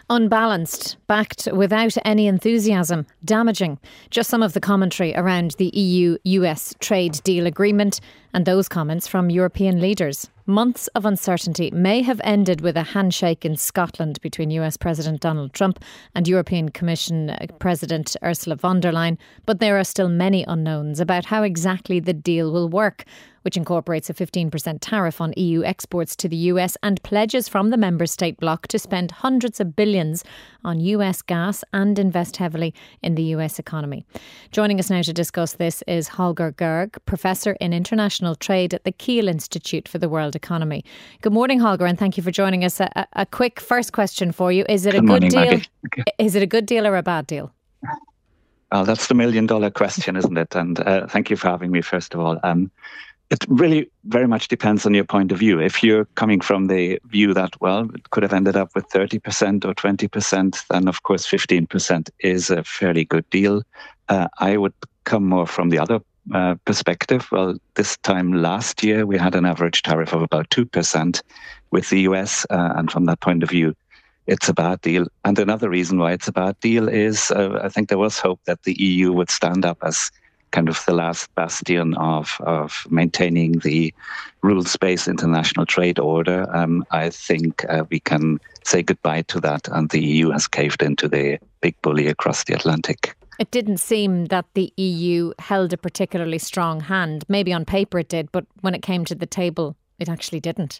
Unbalanced, backed without any enthusiasm, damaging. Just some of the commentary around the EU-US trade deal agreement and those comments from European leaders. Months of uncertainty may have ended with a handshake in Scotland between US President Donald Trump and European Commission President Ursula von der Leyen, but there are still many unknowns about how exactly the deal will work, which incorporates a 15% tariff on EU exports to the US and pledges from the member state bloc to spend hundreds of billions on US gas and invest heavily in the US economy. Joining us now to discuss this is Holger Gerg, Professor in International Trade at the Kiel Institute for the World Economy. Good morning, Holger, and thank you for joining us. A quick first question for you. Is it a good deal? Okay. Is it a good deal or a bad deal? Well, that's the $1 million question, isn't it? And thank you for having me, first of all. It really very much depends on your point of view. If you're coming from the view that, well, it could have ended up with 30% or 20%, then of course 15% is a fairly good deal. I would come more from the other perspective. Well, this time last year, we had an average tariff of about 2% with the US. And from that point of view, it's a bad deal. And another reason why it's a bad deal is I think there was hope that the EU would stand up as kind of the last bastion of maintaining the rules-based international trade order. I think we can say goodbye to that, and the EU has caved into the big bully across the Atlantic. It didn't seem that the EU held a particularly strong hand. Maybe on paper it did, but when it came to the table, it actually didn't.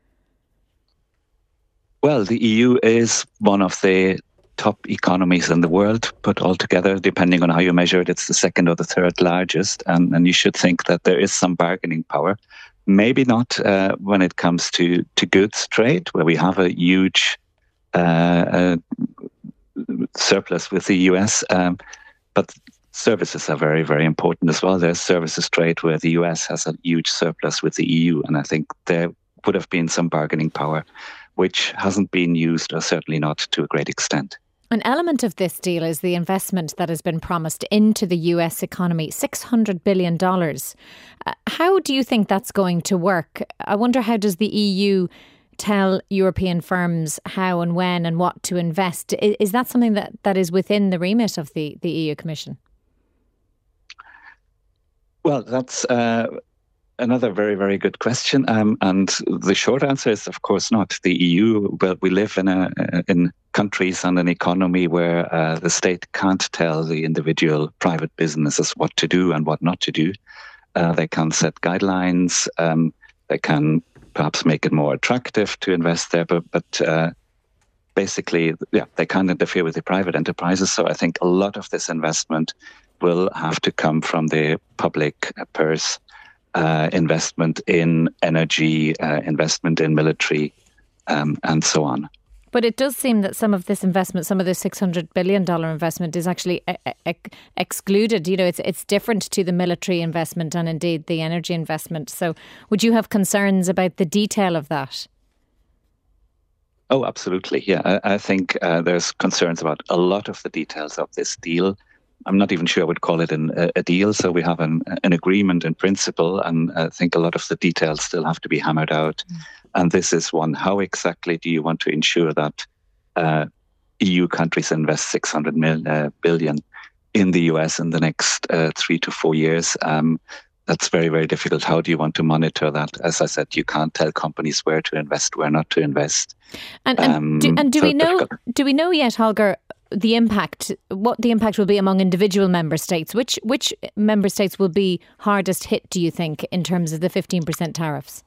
Well, the EU is one of the top economies in the world, put all together, depending on how you measure it, it's the second or the third largest. And you should think that there is some bargaining power. Maybe not when it comes to goods trade, where we have a huge surplus with the US. But services are very, very important as well. There's services trade where the US has a huge surplus with the EU. And I think there would have been some bargaining power, which hasn't been used, or certainly not to a great extent. An element of this deal is the investment that has been promised into the US economy, $600 billion. How do you think that's going to work? I wonder, how does the EU tell European firms how and when and what to invest? Is that something that is within the remit of the EU Commission? Well, that's another very, very good question. And the short answer is, of course, not. The EU, well, we live in countries and an economy where the state can't tell the individual private businesses what to do and what not to do. They can set guidelines. They can perhaps make it more attractive to invest there. But basically, they can't interfere with the private enterprises. So I think a lot of this investment will have to come from the public purse. Investment in energy, investment in military, and so on. But it does seem that some of this investment, some of this $600 billion investment is actually excluded. You know, it's different to the military investment and indeed the energy investment. So would you have concerns about the detail of that? Oh, absolutely. Yeah, I think there's concerns about a lot of the details of this deal. I'm not even sure I would call it a deal. So we have an agreement in principle, and I think a lot of the details still have to be hammered out. And this is one. How exactly do you want to ensure that EU countries invest $600 billion in the US in the next 3 to 4 years? That's very, very difficult. How do you want to monitor that? As I said, you can't tell companies where to invest, where not to invest. Do we know yet, Holger, what the impact will be among individual member states? Which member states will be hardest hit, do you think, in terms of the 15% tariffs?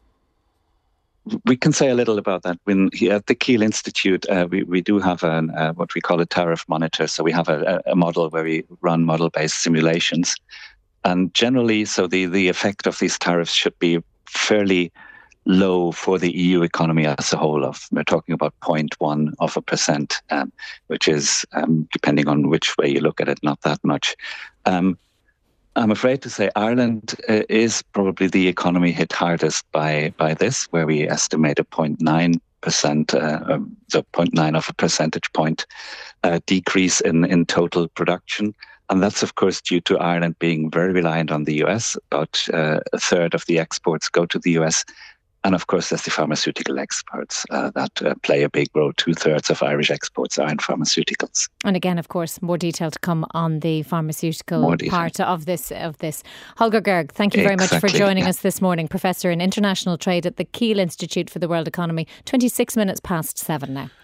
We can say a little about that. Here at the Kiel Institute, we do have what we call a tariff monitor. So we have a model where we run model-based simulations. And generally, so the effect of these tariffs should be fairly low for the EU economy as a whole. We're talking about 0.1%, which is, depending on which way you look at it, not that much. I'm afraid to say Ireland is probably the economy hit hardest by this, where we estimate a 0.9%, so 0.9 of a percentage point decrease in total production. And that's, of course, due to Ireland being very reliant on the US. About a third of the exports go to the US. And of course, there's the pharmaceutical exports that play a big role. 2/3 of Irish exports are in pharmaceuticals. And again, of course, more detail to come on the pharmaceutical part of this. Holger Gerg, thank you very much for joining us this morning. Professor in International Trade at the Kiel Institute for the World Economy. 26 minutes past 7 now.